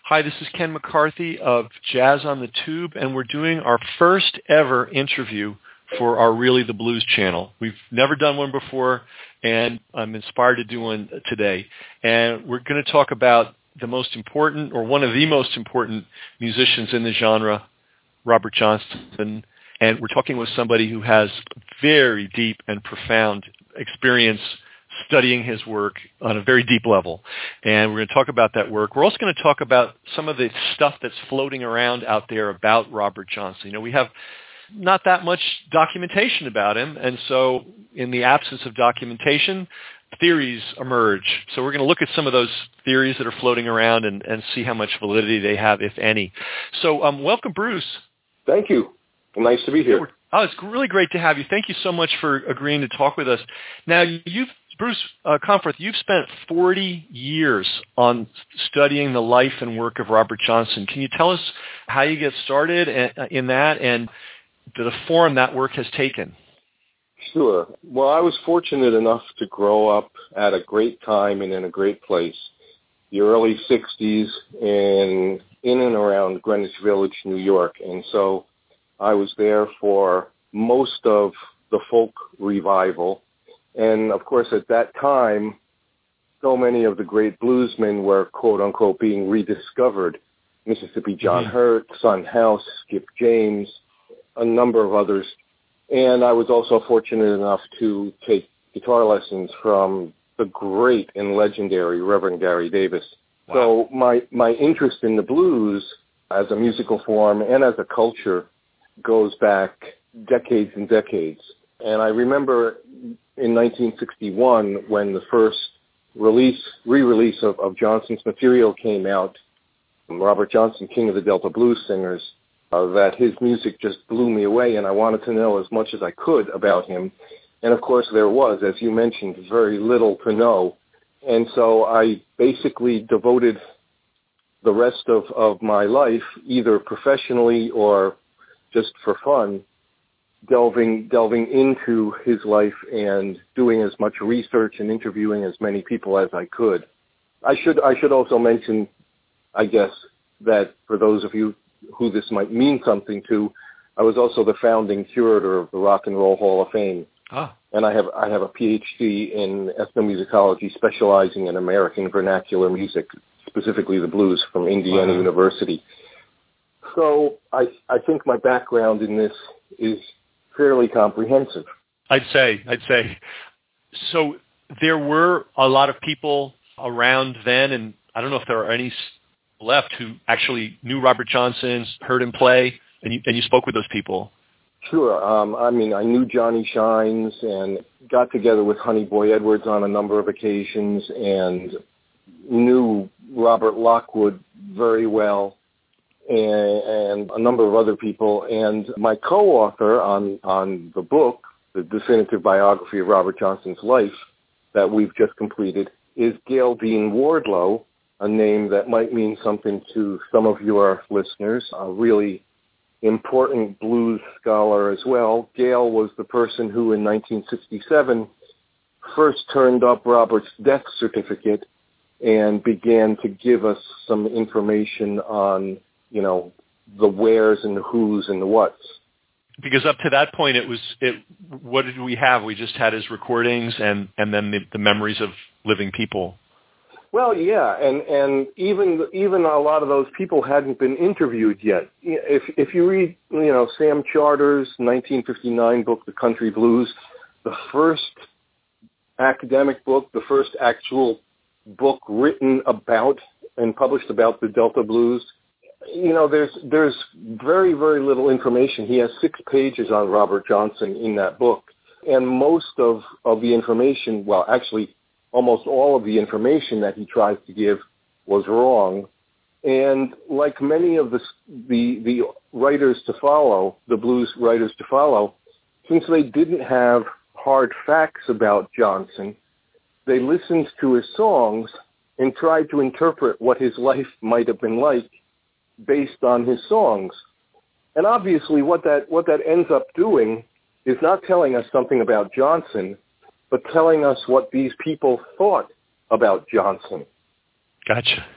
Hi, this is Ken McCarthy of Jazz on the Tube, and we're doing our first ever interview for our Really the Blues channel. We've never done one before, and I'm inspired to do one today. And we're going to talk about the most important, or one of the most important musicians in the genre, Robert Johnson. And we're talking with somebody who has very deep and profound experience studying his work on a very deep level. And we're going to talk about that work. We're also going to talk about some of the stuff that's floating around out there about Robert Johnson. You know, we have not that much documentation about him. And so in the absence of documentation, theories emerge. So we're going to look at some of those theories that are floating around and see how much validity they have, if any. So welcome, Bruce. Thank you. Nice to be here. Oh, it's really great to have you. Thank you so much for agreeing to talk with us. Now, Bruce Comforth, you've spent 40 years on studying the life and work of Robert Johnson. Can you tell us how you get started in that and the form that work has taken? Sure. Well, I was fortunate enough to grow up at a great time and in a great place, the early 60s in and around Greenwich Village, New York. And so I was there for most of the folk revival. And, of course, at that time, so many of the great bluesmen were, quote-unquote, being rediscovered. Mississippi John Hurt, Son House, Skip James, a number of others. And I was also fortunate enough to take guitar lessons from the great and legendary Reverend Gary Davis. Wow. So my interest in the blues as a musical form and as a culture goes back decades and decades. And I remember in 1961, when the first re-release of Johnson's material came out, Robert Johnson, King of the Delta Blues Singers, that his music just blew me away, and I wanted to know as much as I could about him. And, of course, there was, as you mentioned, very little to know. And so I basically devoted the rest of my life, either professionally or just for fun, delving into his life and doing as much research and interviewing as many people as I could. I should also mention, I guess, that for those of you who this might mean something to, I was also the founding curator of the Rock and Roll Hall of Fame. And I have a PhD in ethnomusicology, specializing in American vernacular music, specifically the blues, from Indiana University. So I think my background in this is fairly comprehensive. I'd say. So there were a lot of people around then, and I don't know if there are any left who actually knew Robert Johnson, heard him play, and you spoke with those people. Sure. I knew Johnny Shines and got together with Honey Boy Edwards on a number of occasions and knew Robert Lockwood very well, and a number of other people. And my co-author on the book, the definitive biography of Robert Johnson's life that we've just completed, is Gail Dean Wardlow, a name that might mean something to some of your listeners, a really important blues scholar as well. Gail was the person who in 1967 first turned up Robert's death certificate and began to give us some information on, the wheres and the whos and the whats. Because up to that point, what did we have? We just had his recordings and then the memories of living people. Well, yeah, and even a lot of those people hadn't been interviewed yet. If you read, Sam Charter's 1959 book, The Country Blues, the first academic book, the first actual book written about and published about the Delta Blues, there's very, very little information. He has 6 pages on Robert Johnson in that book, and most of the information, well, actually, almost all of the information that he tries to give was wrong. And like many of the writers to follow, the blues writers to follow, since they didn't have hard facts about Johnson, they listened to his songs and tried to interpret what his life might have been like based on his songs. And obviously what that ends up doing is not telling us something about Johnson, but telling us what these people thought about Johnson. Gotcha.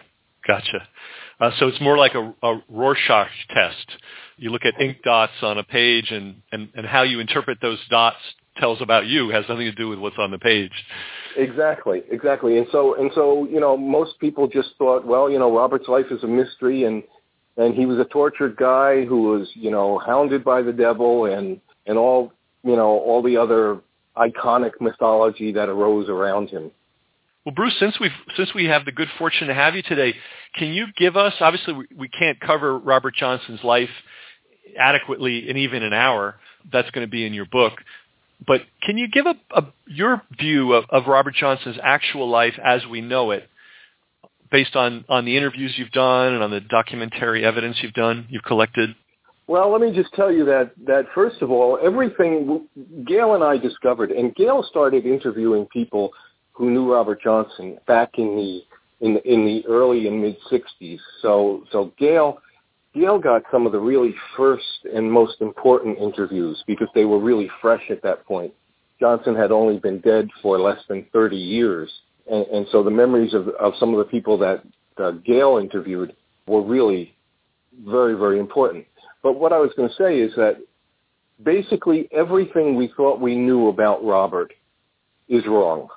Gotcha. So it's more like a Rorschach test. You look at ink dots on a page, and how you interpret those dots tells about you, has nothing to do with what's on the page. Exactly. And so, most people just thought, well, Robert's life is a mystery, and he was a tortured guy who was, hounded by the devil and all the other iconic mythology that arose around him. Well, Bruce, since we have the good fortune to have you today, can you give us, obviously we can't cover Robert Johnson's life adequately in even an hour. That's going to be in your book. But can you give your view of Robert Johnson's actual life as we know it, based on the interviews you've done and on the documentary evidence you've collected? Well, let me just tell you that first of all, everything Gail and I discovered, and Gail started interviewing people who knew Robert Johnson back in the early and mid '60s. So Gail got some of the really first and most important interviews because they were really fresh at that point. Johnson had only been dead for less than 30 years, and so the memories of some of the people that Gail interviewed were really very, very important. But what I was going to say is that basically everything we thought we knew about Robert is wrong.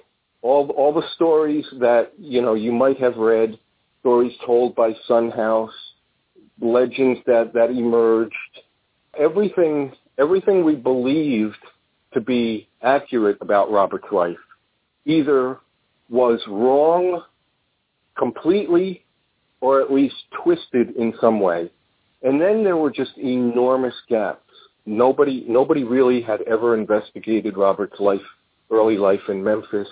All the stories that, you might have read, stories told by Son House, legends that emerged, everything we believed to be accurate about Robert's life either was wrong completely or at least twisted in some way. And then there were just enormous gaps. Nobody really had ever investigated Robert's early life in Memphis.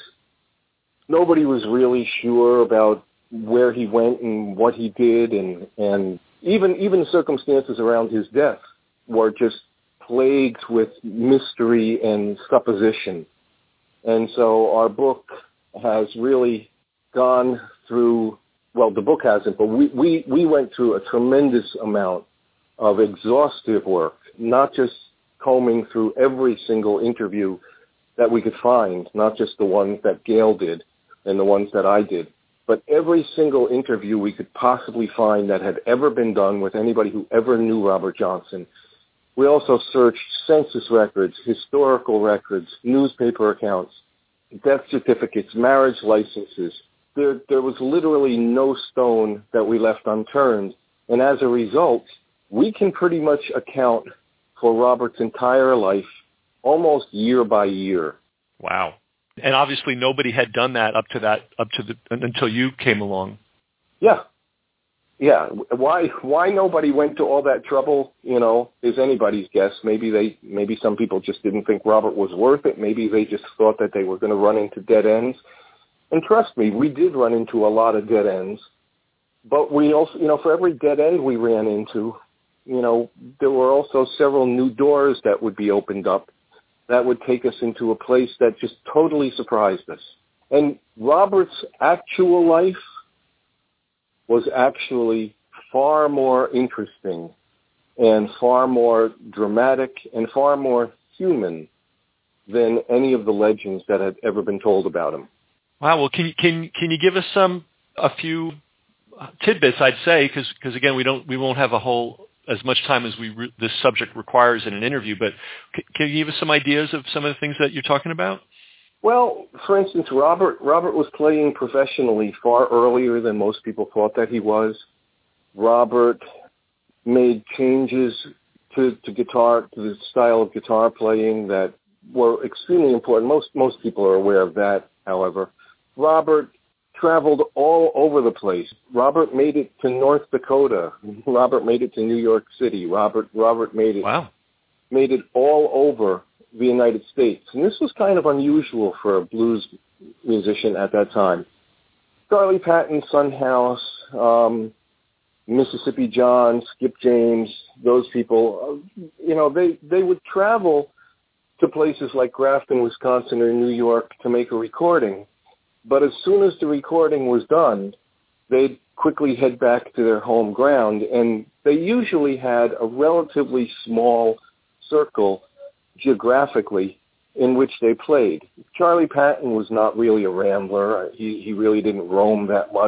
Nobody was really sure about where he went and what he did, and even the circumstances around his death were just plagued with mystery and supposition. And so our book has really gone through, well, the book hasn't, but we went through a tremendous amount of exhaustive work, not just combing through every single interview that we could find, not just the ones that Gail did and the ones that I did, but every single interview we could possibly find that had ever been done with anybody who ever knew Robert Johnson. We also searched census records, historical records, newspaper accounts, death certificates, marriage licenses. There was literally no stone that we left unturned. And as a result, we can pretty much account for Robert's entire life almost year by year. Wow. And obviously nobody had done that until you came along. Yeah. Why nobody went to all that trouble, is anybody's guess. Maybe some people just didn't think Robert was worth it. Maybe they just thought that they were going to run into dead ends. And trust me, we did run into a lot of dead ends. But we also, for every dead end we ran into, there were also several new doors that would be opened up that would take us into a place that just totally surprised us. And Robert's actual life was actually far more interesting and far more dramatic and far more human than any of the legends that had ever been told about him. Wow. Well, can you give us a few tidbits? I'd say because again we won't have as much time as this subject requires in an interview. But can you give us some ideas of some of the things that you're talking about? Well, for instance, Robert was playing professionally far earlier than most people thought that he was. Robert made changes to the style of guitar playing that were extremely important. Most people are aware of that, however. Robert traveled all over the place. Robert made it to North Dakota. Robert made it to New York City. Robert made it. Wow. Made it all over the United States. And this was kind of unusual for a blues musician at that time. Charlie Patton, Son House, Mississippi John, Skip James, those people, they would travel to places like Grafton, Wisconsin, or New York to make a recording. But as soon as the recording was done, they'd quickly head back to their home ground, and they usually had a relatively small circle geographically in which they played. Charlie Patton was not really a rambler. He really didn't roam that much.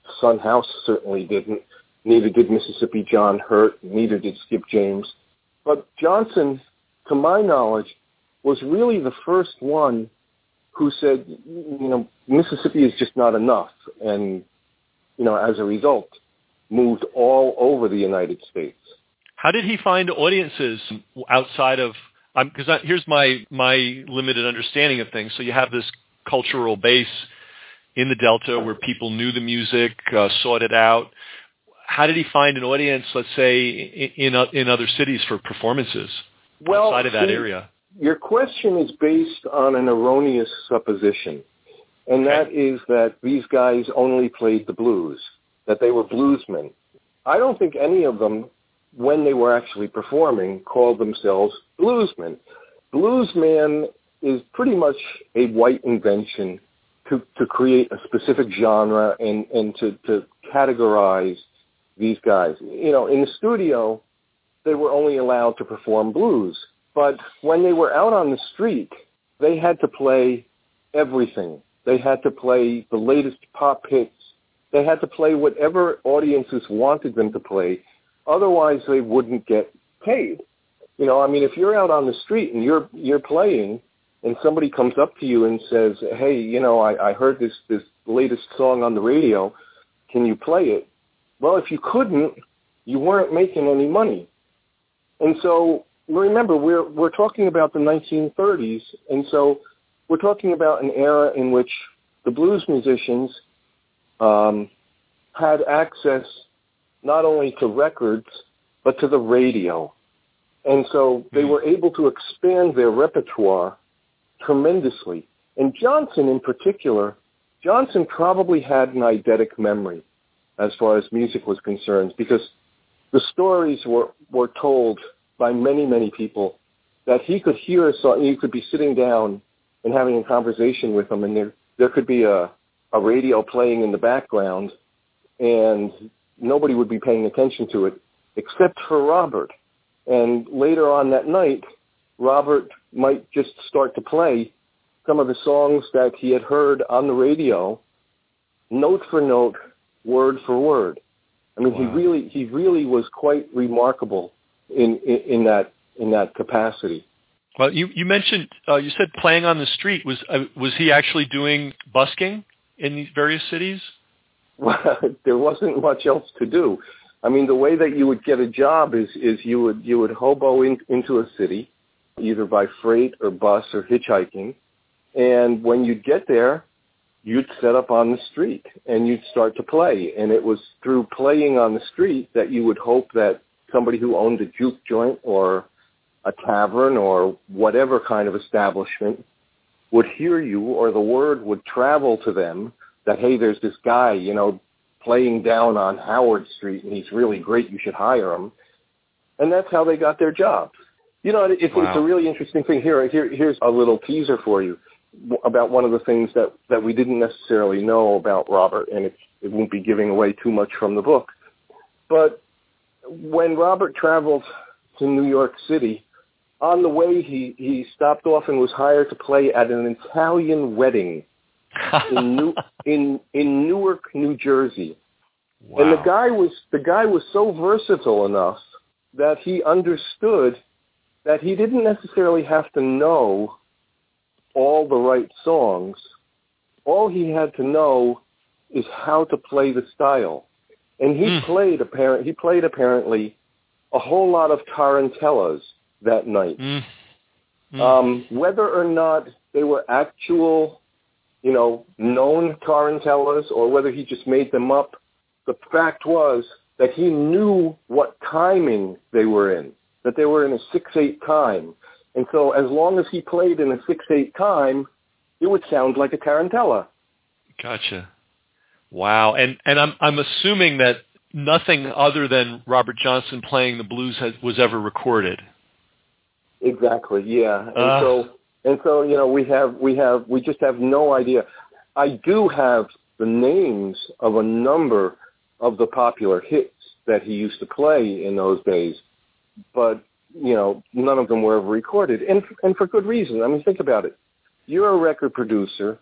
Son House certainly didn't. Neither did Mississippi John Hurt. Neither did Skip James. But Johnson, to my knowledge, was really the first one who said, Mississippi is just not enough. And, as a result, moved all over the United States. How did he find audiences outside of, because here's my limited understanding of things. So you have this cultural base in the Delta where people knew the music, sought it out. How did he find an audience, let's say, in other cities for performances outside of that area? Your question is based on an erroneous supposition, and that is that these guys only played the blues, that they were bluesmen. I don't think any of them, when they were actually performing, called themselves bluesmen. Bluesman is pretty much a white invention to create a specific genre and to categorize these guys. In the studio, they were only allowed to perform blues. But when they were out on the street, they had to play everything. They had to play the latest pop hits. They had to play whatever audiences wanted them to play. Otherwise, they wouldn't get paid. If you're out on the street and you're playing and somebody comes up to you and says, hey, I heard this latest song on the radio. Can you play it? Well, if you couldn't, you weren't making any money. And so remember, we're talking about the 1930s, and so we're talking about an era in which the blues musicians had access not only to records, but to the radio. And so they were able to expand their repertoire tremendously. And Johnson in particular, Johnson probably had an eidetic memory as far as music was concerned, because the stories were told by many, many people that he could hear a song. You could be sitting down and having a conversation with him, and there could be a radio playing in the background, and nobody would be paying attention to it except for Robert. And later on that night, Robert might just start to play some of the songs that he had heard on the radio, note for note, word for word. I mean, wow. he really was quite remarkable in that capacity. Well, you mentioned you said playing on the street. Was he actually doing busking in these various cities? Well, there wasn't much else to do. I mean, the way that you would get a job is you would hobo into a city, either by freight or bus or hitchhiking, and when you'd get there, you'd set up on the street and you'd start to play. And it was through playing on the street that you would hope that somebody who owned a juke joint or a tavern or whatever kind of establishment would hear you, or the word would travel to them that, hey, there's this guy, playing down on Howard Street, and he's really great, you should hire him. And that's how they got their jobs. It's a really interesting thing. Here's a little teaser for you about one of the things that we didn't necessarily know about Robert, and it won't be giving away too much from the book. But when Robert traveled to New York City, on the way he stopped off and was hired to play at an Italian wedding in Newark, New Jersey. Wow. And the guy was so versatile enough that he understood that he didn't necessarily have to know all the right songs. All he had to know is how to play the style. And he played apparently a whole lot of tarantellas that night. Whether or not they were actual, known tarantellas, or whether he just made them up, the fact was that he knew what timing they were in, that they were in a 6/8 time. And so as long as he played in a 6/8 time, it would sound like a tarantella. Gotcha. Wow. And I'm assuming that nothing other than Robert Johnson playing the blues was ever recorded. Exactly. Yeah. And so we just have no idea. I do have the names of a number of the popular hits that he used to play in those days, but none of them were ever recorded, and for good reason. I mean, think about it. You're a record producer.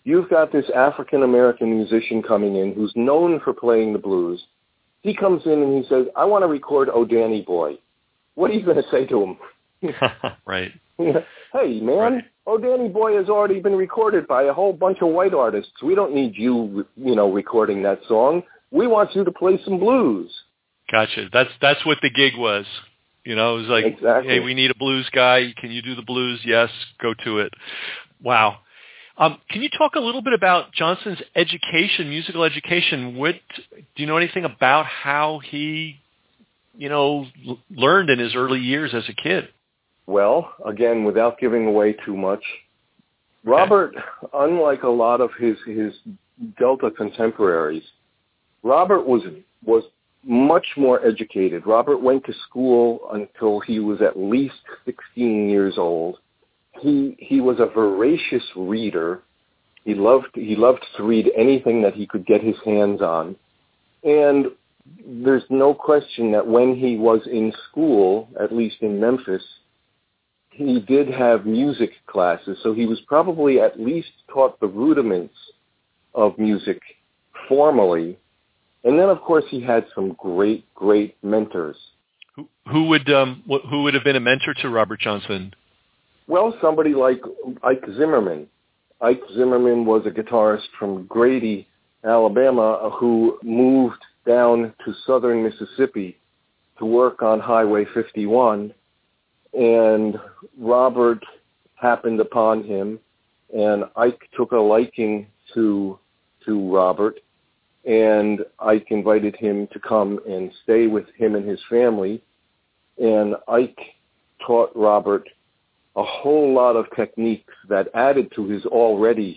You've got this African-American musician coming in who's known for playing the blues. He comes in and he says, I want to record Oh Danny Boy. What are you going to say to him? Right. Hey, man, right. Oh Danny Boy has already been recorded by a whole bunch of white artists. We don't need you, recording that song. We want you to play some blues. Gotcha. That's what the gig was. It was like, exactly. Hey, we need a blues guy. Can you do the blues? Yes, go to it. Wow. Can you talk a little bit about Johnson's education, musical education? Do you know anything about how he, learned in his early years as a kid? Well, again, without giving away too much, Robert, unlike a lot of his Delta contemporaries, Robert was much more educated. Robert went to school until he was at least 16 years old. He was a voracious reader. He loved to read anything that he could get his hands on. And there's no question that when he was in school, at least in Memphis, he did have music classes. So he was probably at least taught the rudiments of music formally. And then, of course, he had some great, great mentors. Who would have been a mentor to Robert Johnson? Well, somebody like Ike Zimmerman. Ike Zimmerman was a guitarist from Grady, Alabama, who moved down to southern Mississippi to work on Highway 51. And Robert happened upon him, and Ike took a liking to Robert, and Ike invited him to come and stay with him and his family. And Ike taught Robert a whole lot of techniques that added to his already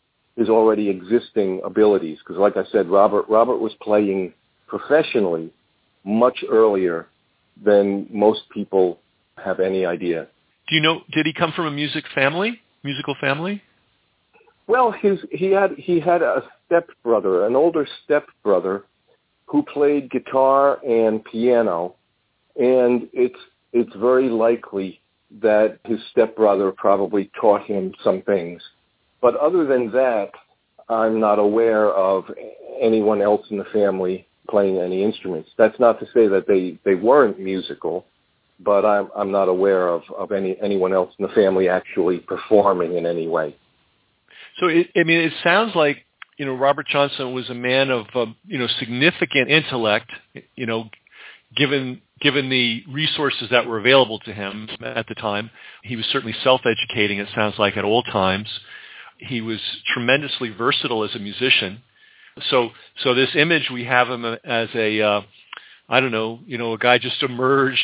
existing abilities. Because like I said, Robert was playing professionally much earlier than most people have any idea. Do you know, did he come from a musical family? Well, he had a stepbrother, an older stepbrother, who played guitar and piano, and it's very likely that his stepbrother probably taught him some things. But other than that, I'm not aware of anyone else in the family playing any instruments. That's not to say that they weren't musical, but I'm not aware of anyone else in the family actually performing in any way. So it sounds like Robert Johnson was a man of significant intellect. Given the resources that were available to him at the time, he was certainly self-educating. It sounds like at all times. He was tremendously versatile as a musician. So this image we have him as a a guy just emerged,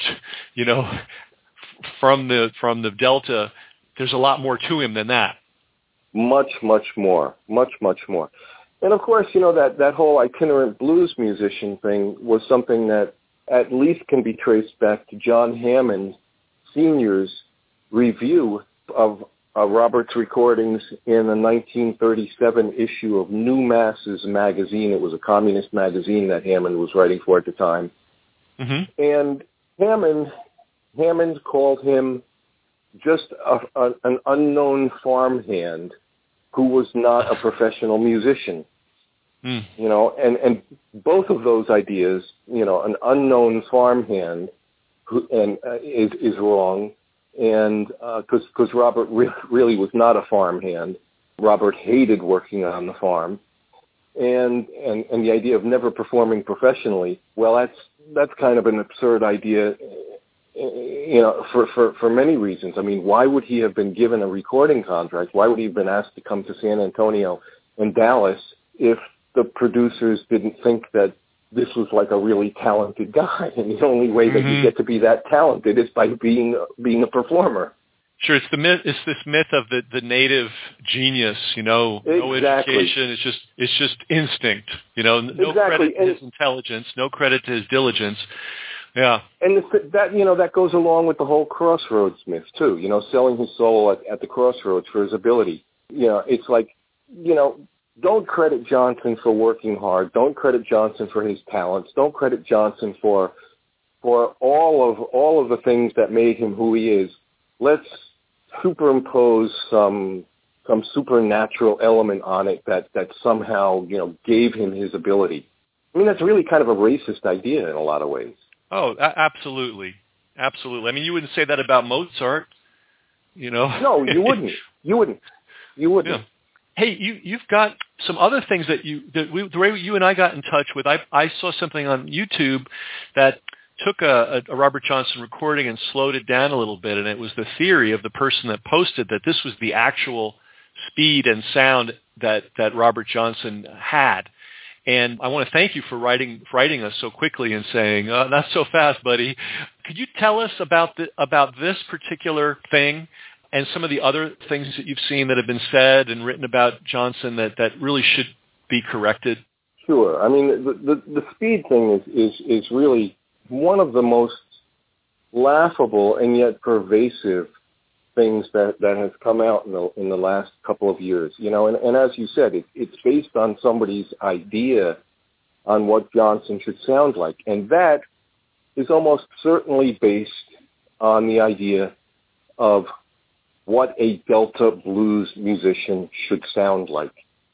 from the Delta. There's a lot more to him than that. Much, much more. And of course, that whole itinerant blues musician thing was something that at least can be traced back to John Hammond Sr.'s review of Robert's recordings in a 1937 issue of New Masses magazine. It was a communist magazine that Hammond was writing for at the time. Mm-hmm. And Hammond called him just an unknown farmhand who was not a professional musician. And both of those ideas, an unknown farmhand is wrong, and because Robert really was not a farmhand. Robert hated working on the farm, and the idea of never performing professionally, well, that's kind of an absurd idea, for many reasons. I mean, why would he have been given a recording contract? Why would he have been asked to come to San Antonio and Dallas if the producers didn't think that this was like a really talented guy, and the only way that you get to be that talented is by being a performer? Sure, it's this myth of the native genius, No education, it's just instinct, No credit to his intelligence, no credit to his diligence. Yeah. And that goes along with the whole Crossroads myth too, selling his soul at the Crossroads for his ability. It's like, don't credit Johnson for working hard. Don't credit Johnson for his talents. Don't credit Johnson for all of the things that made him who he is. Let's superimpose some some supernatural element on it that somehow, gave him his ability. I mean, that's really kind of a racist idea in a lot of ways. Oh, absolutely. Absolutely. I mean, you wouldn't say that about Mozart, No, you wouldn't. You wouldn't. Yeah. Hey, you've got some other things the way you and I got in touch with. I saw something on YouTube that took a Robert Johnson recording and slowed it down a little bit, and it was the theory of the person that posted that this was the actual speed and sound that Robert Johnson had. And I want to thank you for writing us so quickly and saying, not so fast, buddy. Could you tell us about this particular thing and some of the other things that you've seen that have been said and written about Johnson that really should be corrected? Sure. I mean, the speed thing is really one of the most laughable and yet pervasive things that has come out in the last couple of years. And as you said, it's based on somebody's idea on what Johnson should sound like. And that is almost certainly based on the idea of what a Delta blues musician should sound like.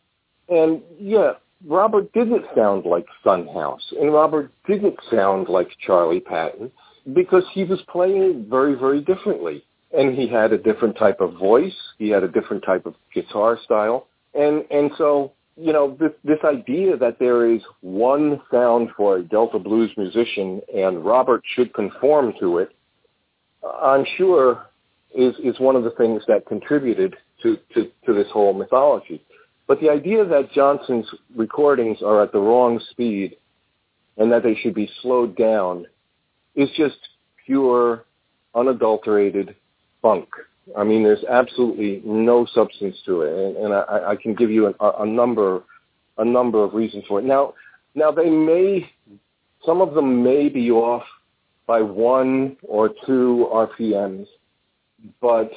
And yeah, Robert didn't sound like Son House, and Robert didn't sound like Charlie Patton because he was playing very, very differently. And he had a different type of voice. He had a different type of guitar style. And so, this idea that there is one sound for a Delta blues musician and Robert should conform to it, I'm sure is one of the things that contributed to this whole mythology. But the idea that Johnson's recordings are at the wrong speed and that they should be slowed down is just pure, unadulterated funk. I mean, there's absolutely no substance to it, and I can give you a number of reasons for it. Now some of them may be off by 1 or 2 RPMs, but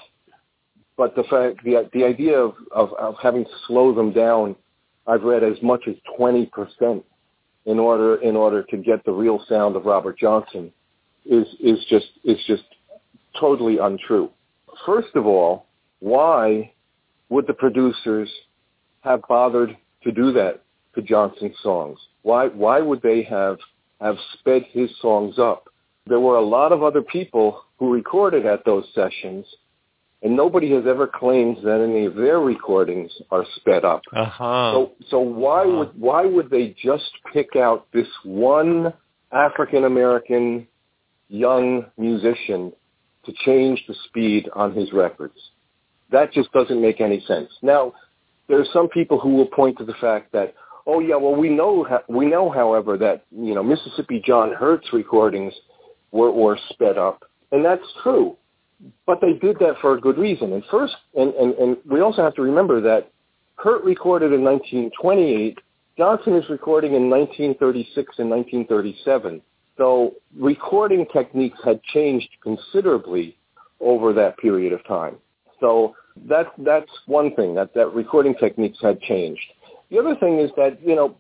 the idea of having to slow them down, I've read as much as 20% in order to get the real sound of Robert Johnson is just totally untrue. First of all, why would the producers have bothered to do that to Johnson's songs? Why would they have sped his songs up? There were a lot of other people who recorded at those sessions, and nobody has ever claimed that any of their recordings are sped up. Uh-huh. So why would they just pick out this one African American young musician to change the speed on his records? That just doesn't make any sense. Now, there's some people who will point to the fact that, oh yeah, well we know, however, that Mississippi John Hurt's recordings were sped up, and that's true. But they did that for a good reason. And we also have to remember that Hurt recorded in 1928. Johnson is recording in 1936 and 1937. So recording techniques had changed considerably over that period of time. So that's one thing, that recording techniques had changed. The other thing is that,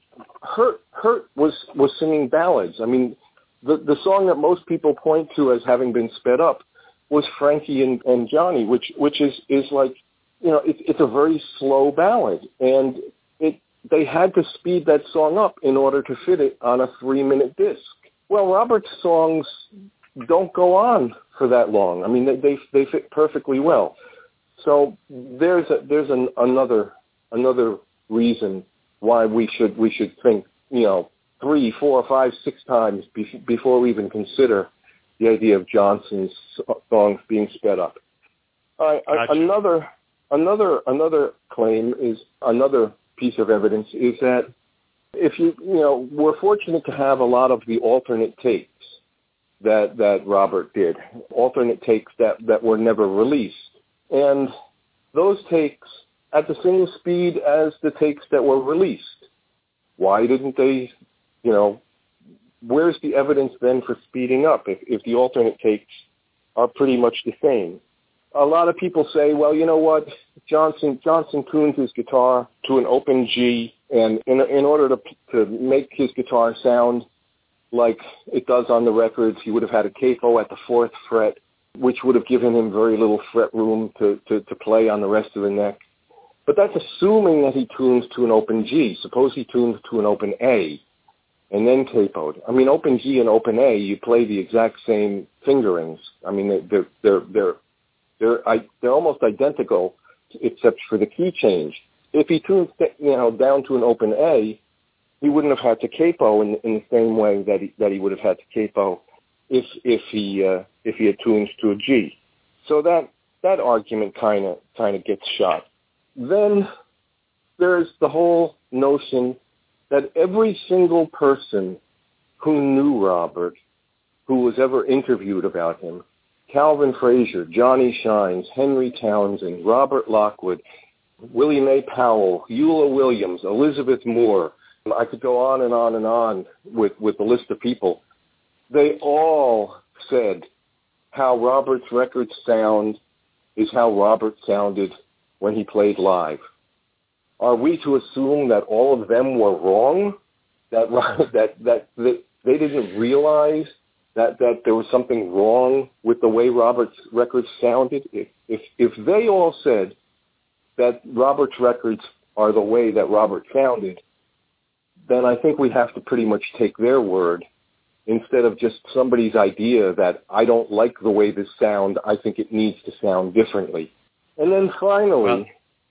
Hurt was singing ballads. I mean, the song that most people point to as having been sped up was Frankie and Johnny, which is like, it's a very slow ballad. And they had to speed that song up in order to fit it on a 3-minute disc. Well, Robert's songs don't go on for that long. I mean, they fit perfectly well. So there's another reason why we should think 3, 4, 5, 6 times before we even consider the idea of Johnson's songs being sped up. Gotcha. Another claim is, another piece of evidence is that if we're fortunate to have a lot of the alternate takes that Robert did, alternate takes that were never released. And those takes at the same speed as the takes that were released. Why didn't they, where's the evidence then for speeding up if the alternate takes are pretty much the same? A lot of people say, well, you know what, Johnson tuned his guitar to an open G, and in order to make his guitar sound like it does on the records, he would have had a capo at the 4th fret, which would have given him very little fret room to play on the rest of the neck. But that's assuming that he tunes to an open G. Suppose he tunes to an open A and then capoed. I mean, open G and open A, you play the exact same fingerings. I mean, they're almost identical except for the key change. If he tunes, down to an open A, he wouldn't have had to capo in the same way that he would have had to capo if he had tuned to a G. So that argument kind of gets shot. Then there's the whole notion that every single person who knew Robert, who was ever interviewed about him, Calvin Frazier, Johnny Shines, Henry Townsend, Robert Lockwood, Willie Mae Powell, Eula Williams, Elizabeth Moore, I could go on and on and on with the list of people. They all said how Robert's record sound is how Robert sounded when he played live. Are we to assume that all of them were wrong? That they didn't realize that there was something wrong with the way Robert's records sounded? If they all said that Robert's records are the way that Robert sounded, then I think we have to pretty much take their word instead of just somebody's idea that I don't like the way this sounds, I think it needs to sound differently. And then finally,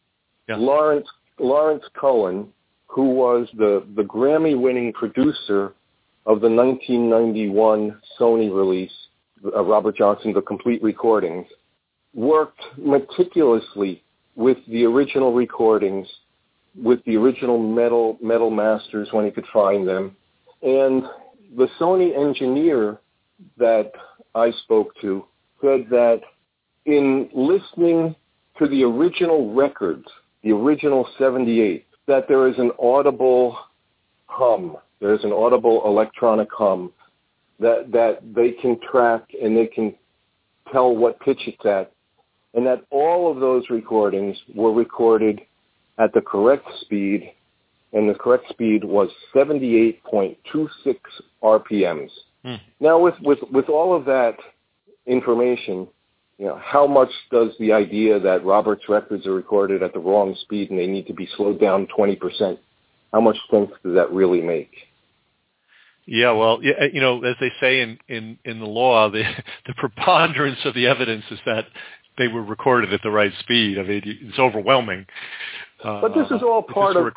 Lawrence Cohen, who was the Grammy-winning producer of the 1991 Sony release, Robert Johnson, The Complete Recordings, worked meticulously with the original recordings, with the original metal masters when he could find them. And the Sony engineer that I spoke to said that in listening to the original records, the original 78, that there is an audible hum, there's an audible electronic hum that they can track and they can tell what pitch it's at, and that all of those recordings were recorded at the correct speed, and the correct speed was 78.26 RPMs. Now, with all of that information, how much does the idea that Robert's records are recorded at the wrong speed and they need to be slowed down 20%, how much sense does that really make? Yeah, well, as they say in the law, the preponderance of the evidence is that they were recorded at the right speed. I mean, it's overwhelming. But this is all part of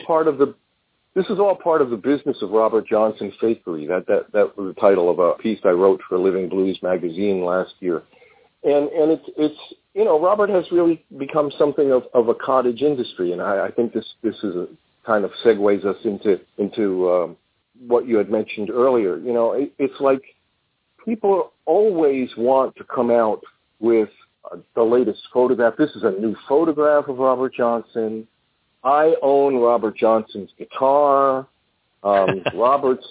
the business of Robert Johnson's fakery. That was the title of a piece I wrote for Living Blues magazine last year, and it's Robert has really become something of a cottage industry, and I think this is a kind of segues us into what you had mentioned earlier. It's like people always want to come out with the latest photograph. This is a new photograph of Robert Johnson. I own Robert Johnson's guitar. Robert's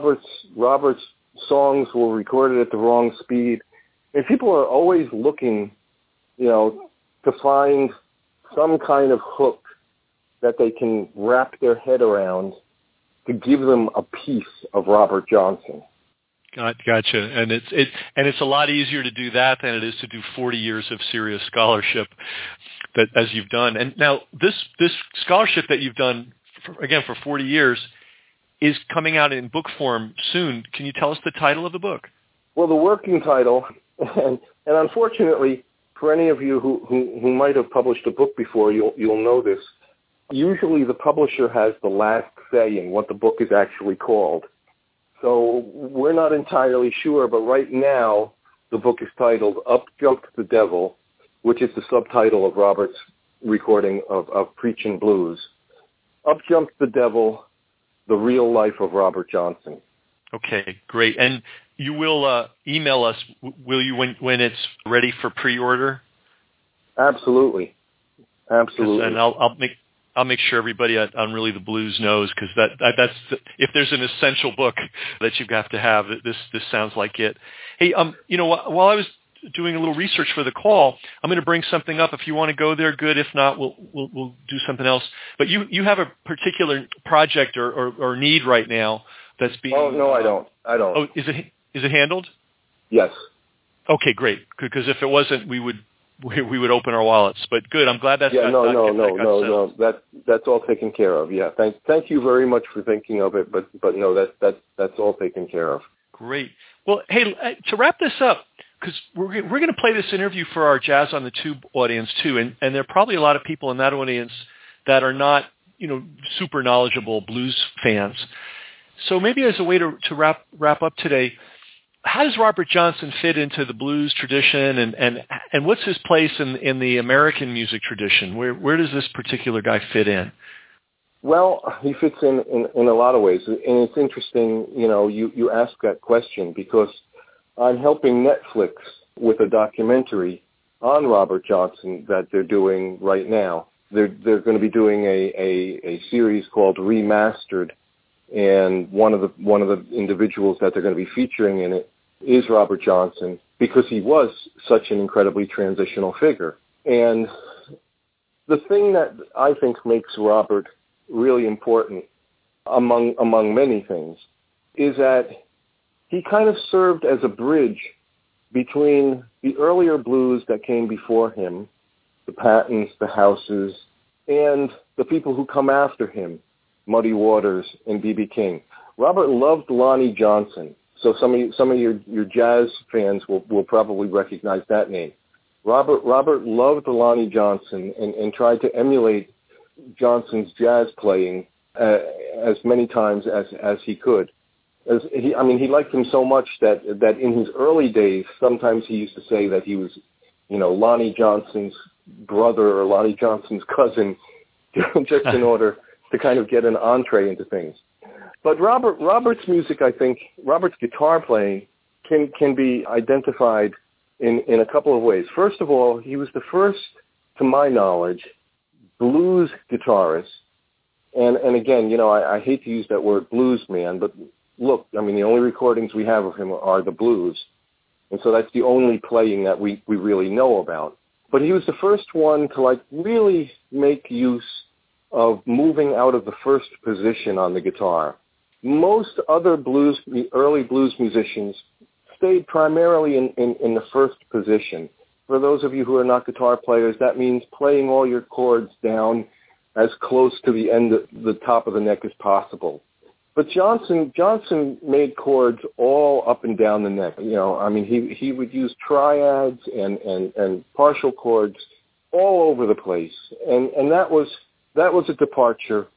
songs were recorded at the wrong speed. And people are always looking, to find some kind of hook that they can wrap their head around to give them a piece of Robert Johnson. Gotcha. And it's a lot easier to do that than it is to do 40 years of serious scholarship that as you've done. And now this scholarship that you've done for 40 years is coming out in book form soon. Can you tell us the title of the book? Well, the working title, and unfortunately for any of you who might have published a book before, you'll know this. Usually the publisher has the last say in what the book is actually called. So we're not entirely sure, but right now the book is titled Up Jumped the Devil, which is the subtitle of Robert's recording of Preachin' Blues. Up Jumped the Devil, The Real Life of Robert Johnson. Okay, great. And you will email us, will you, when it's ready for pre-order? Absolutely. And I'll make sure everybody on Really the Blues knows, because that's if there's an essential book that you have to have, this sounds like it. Hey, while I was doing a little research for the call, I'm going to bring something up. If you want to go there, good. If not, we'll do something else. But you have a particular project or need right now that's being. Oh no, I don't. Oh, is it handled? Yes. Okay, great. Because if it wasn't, we would we would open our wallets. But good, I'm glad that's no. That's all taken care of. Yeah, thank you very much for thinking of it. But no, that's all taken care of. Great. Well, hey, to wrap this up, because we're going to play this interview for our Jazz on the Tube audience too, and there are probably a lot of people in that audience that are not, super knowledgeable blues fans. So maybe as a way to wrap up today, how does Robert Johnson fit into the blues tradition, and what's his place in the American music tradition? Where does this particular guy fit in? Well, he fits in a lot of ways, and it's interesting, you ask that question because I'm helping Netflix with a documentary on Robert Johnson that they're doing right now. They're going to be doing a series called Remastered, and one of the individuals that they're going to be featuring in it is Robert Johnson, because he was such an incredibly transitional figure. And the thing that I think makes Robert really important, among many things, is that he kind of served as a bridge between the earlier blues that came before him, the Pattons, the Houses, and the people who come after him, Muddy Waters and B.B. King. Robert loved Lonnie Johnson, so some of your jazz fans will probably recognize that name. Robert loved Lonnie Johnson and tried to emulate Johnson's jazz playing as many times as he could. He liked him so much that in his early days, sometimes he used to say that he was, Lonnie Johnson's brother or Lonnie Johnson's cousin, just in order to kind of get an entree into things. But Robert's music, I think, Robert's guitar playing can be identified in a couple of ways. First of all, he was the first, to my knowledge, blues guitarist. And again, I hate to use that word blues man, but look, the only recordings we have of him are the blues. And so that's the only playing that we really know about. But he was the first one to really make use of moving out of the first position on the guitar. Most other early blues musicians stayed primarily in the first position. For those of you who are not guitar players, that means playing all your chords down as close to the end of the top of the neck as possible. But Johnson made chords all up and down the neck. He would use triads and partial chords all over the place, and that was a departure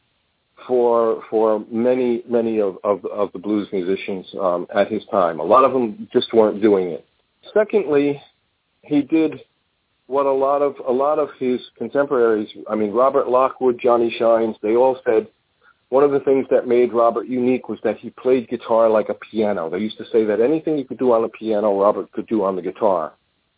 for many of the blues musicians at his time. A lot of them just weren't doing it. Secondly, he did what a lot of his contemporaries, Robert Lockwood, Johnny Shines, they all said one of the things that made Robert unique was that he played guitar like a piano. They used to say that anything you could do on a piano, Robert could do on the guitar.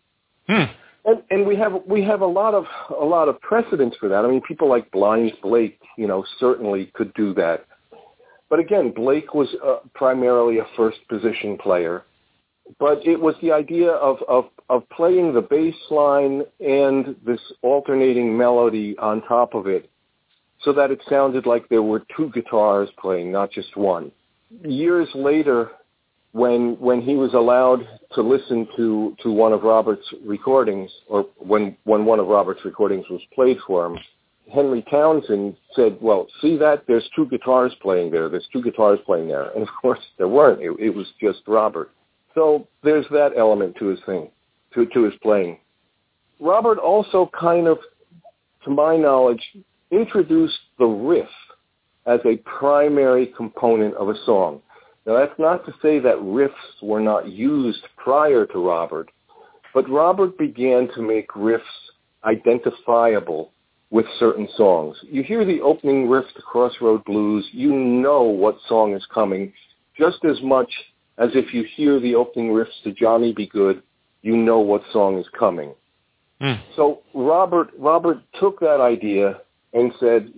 And we have a lot of precedents for that. People like Blind Blake, certainly could do that. But again, Blake was primarily a first position player. But it was the idea of playing the bass line and this alternating melody on top of it, so that it sounded like there were two guitars playing, not just one. Years later, when he was allowed to listen to one of Robert's recordings, or when one of Robert's recordings was played for him, Henry Townsend said, well, see that? There's two guitars playing there. There's two guitars playing there. And, of course, there weren't. It was just Robert. So there's that element to his thing, to his playing. Robert also kind of, to my knowledge, introduced the riff as a primary component of a song. Now, that's not to say that riffs were not used prior to Robert, but Robert began to make riffs identifiable with certain songs. You hear the opening riff to Crossroad Blues, you know what song is coming, just as much as if you hear the opening riffs to Johnny B. Good, you know what song is coming. So Robert took that idea and said,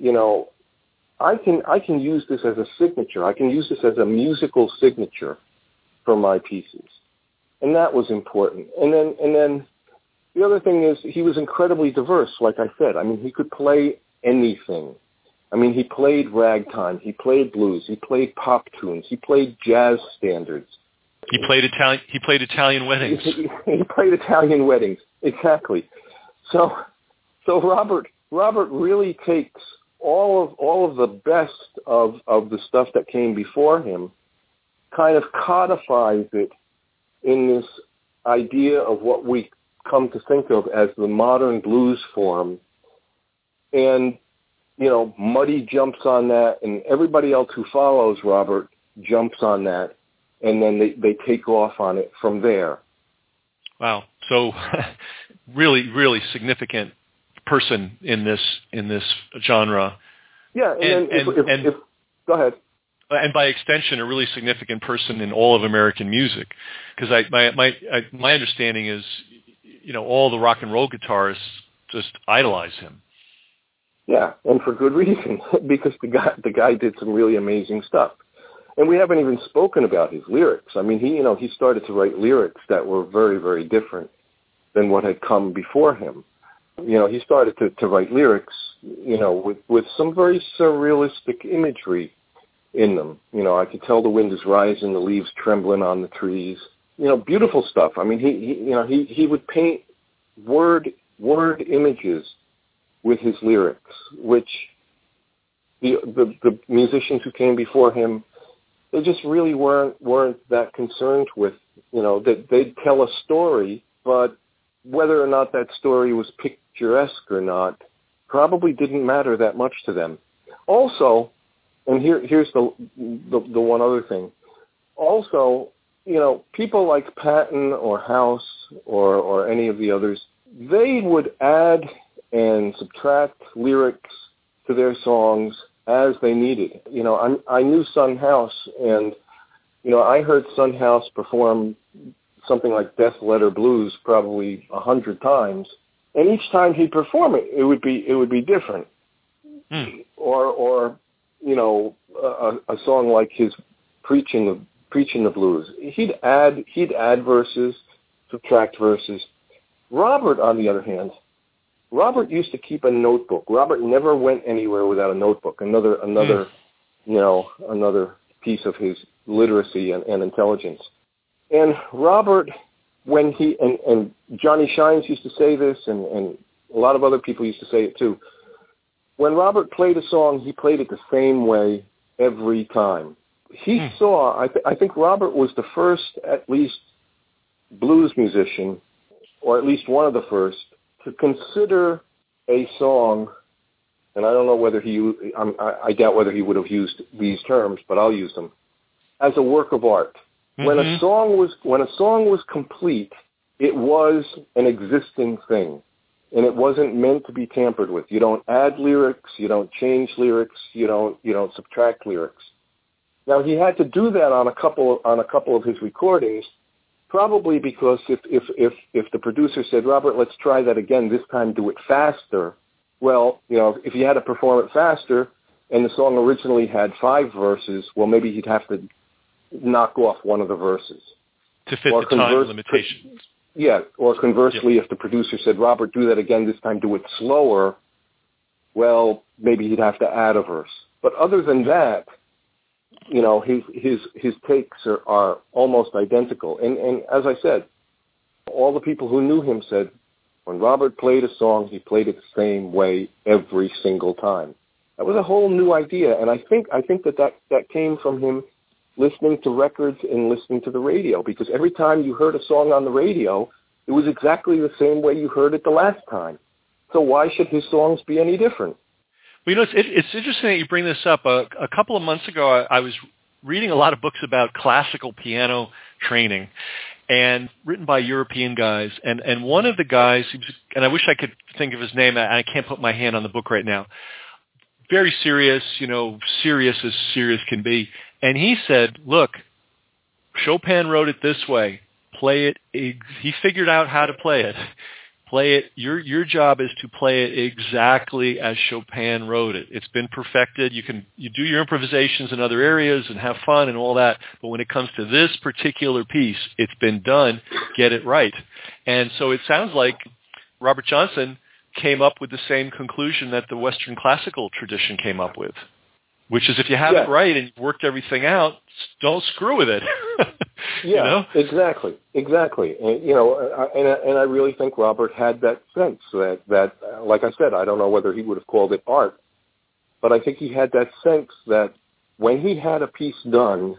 I can use this as a signature. I can use this as a musical signature for my pieces. And that was important. And then the other thing is he was incredibly diverse, like I said. He could play anything. He played ragtime. He played blues. He played pop tunes. He played jazz standards. He played Italian weddings. He played Italian weddings, exactly. So Robert really takes all of the best of the stuff that came before him, kind of codifies it in this idea of what we come to think of as the modern blues form. And, Muddy jumps on that, and everybody else who follows Robert jumps on that, and then they take off on it from there. Wow. So really, really significant person in this genre. Yeah, and go ahead. And by extension, a really significant person in all of American music, because my understanding is, all the rock and roll guitarists just idolize him. Yeah, and for good reason, because the guy did some really amazing stuff. And we haven't even spoken about his lyrics. I mean, he started to write lyrics that were very, very different than what had come before him. He started to write lyrics, with some very surrealistic imagery in them. I could tell the wind is rising, the leaves trembling on the trees. Beautiful stuff. I mean, he would paint word images with his lyrics, which the musicians who came before him, they just really weren't that concerned with. That they'd tell a story, but whether or not that story was picturesque or not probably didn't matter that much to them. Also, and here's the one other thing. Also, people like Patton or House or any of the others, they would add and subtract lyrics to their songs as they needed. I knew Son House, and I heard Son House perform something like Death Letter Blues probably 100 times, and each time he'd perform it, it would be different. Or a song like his Preaching the Blues. He'd add verses, subtract verses. Robert, on the other hand, Robert used to keep a notebook. Robert never went anywhere without a notebook. Another piece of his literacy and intelligence. And Robert, when he and Johnny Shines used to say this, and a lot of other people used to say it too. When Robert played a song, he played it the same way every time. He saw, I think Robert was the first, at least, blues musician, or at least one of the first, to consider a song, and I don't know whether I doubt whether he would have used these terms, but I'll use them, as a work of art. Mm-hmm. When a song was complete, it was an existing thing, and it wasn't meant to be tampered with. You don't add lyrics, you don't change lyrics, you don't subtract lyrics. Now, he had to do that on a couple of his recordings, probably because if the producer said, Robert, let's try that again, this time do it faster. Well, if he had to perform it faster and the song originally had 5 verses, well, maybe he'd have to knock off one of the verses. To fit the time limitations. Yeah, or conversely, if the producer said, Robert, do that again, this time do it slower, well, maybe he'd have to add a verse. But other than that, his takes are almost identical. And as I said, all the people who knew him said, when Robert played a song, he played it the same way every single time. That was a whole new idea, and I think that came from him listening to records and listening to the radio, because every time you heard a song on the radio, it was exactly the same way you heard it the last time. So why should his songs be any different? Well, it's interesting that you bring this up. A couple of months ago, I was reading a lot of books about classical piano training, and written by European guys. And one of the guys, and I wish I could think of his name, and I can't put my hand on the book right now, very serious, serious as serious can be. And he said, look, Chopin wrote it this way. Play it. He figured out how to play it. Play it. Your job is to play it exactly as Chopin wrote it. It's been perfected. You do your improvisations in other areas and have fun and all that. But when it comes to this particular piece, it's been done. Get it right. And so it sounds like Robert Johnson came up with the same conclusion that the Western classical tradition came up with. which is if you have it right and you've worked everything out, don't screw with it. Exactly. And I really think Robert had that sense that, like I said, I don't know whether he would have called it art, but I think he had that sense that when he had a piece done,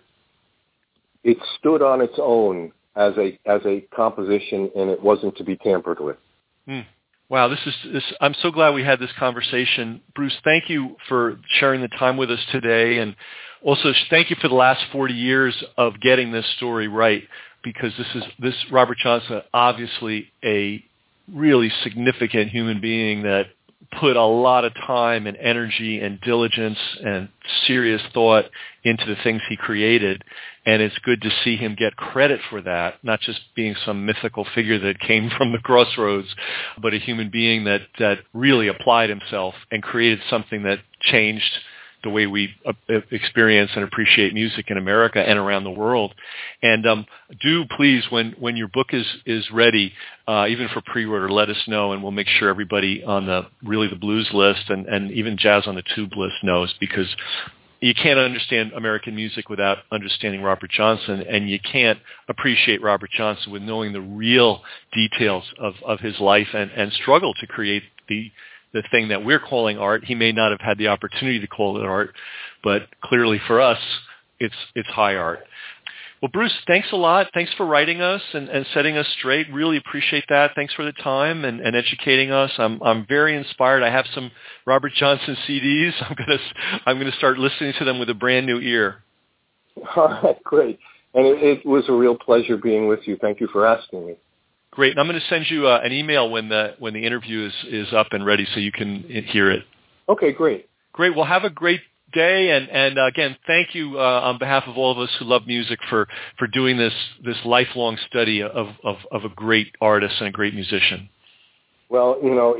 it stood on its own as a composition, and it wasn't to be tampered with. Wow, I'm so glad we had this conversation. Bruce, thank you for sharing the time with us today, and also thank you for the last 40 years of getting this story right, because this Robert Johnson, obviously a really significant human being that put a lot of time and energy and diligence and serious thought into the things he created. And it's good to see him get credit for that, not just being some mythical figure that came from the crossroads, but a human being that really applied himself and created something that changed the way we experience and appreciate music in America and around the world. And do please, when your book is ready, even for pre-order, let us know, and we'll make sure everybody on the Really the Blues list and even Jazz on the Tube list knows, because you can't understand American music without understanding Robert Johnson, and you can't appreciate Robert Johnson with knowing the real details of his life and struggle to create the thing that we're calling art. He may not have had the opportunity to call it art, but clearly for us, it's high art. Well, Bruce, thanks a lot. Thanks for writing us and setting us straight. Really appreciate that. Thanks for the time and educating us. I'm very inspired. I have some Robert Johnson CDs. I'm gonna start listening to them with a brand new ear. All right, great. And it was a real pleasure being with you. Thank you for asking me. Great. And I'm going to send you an email when the interview is up and ready so you can hear it. Okay, great. Great. Well, have a great day. And again, thank you on behalf of all of us who love music for doing this lifelong study of a great artist and a great musician. Well,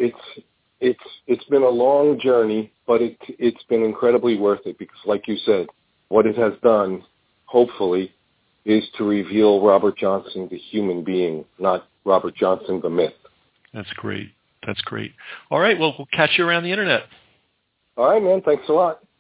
it's been a long journey, but it's been incredibly worth it because, like you said, what it has done, hopefully, is to reveal Robert Johnson, the human being, not Robert Johnson, the myth. That's great. All right. Well, we'll catch you around the internet. All right, man. Thanks a lot.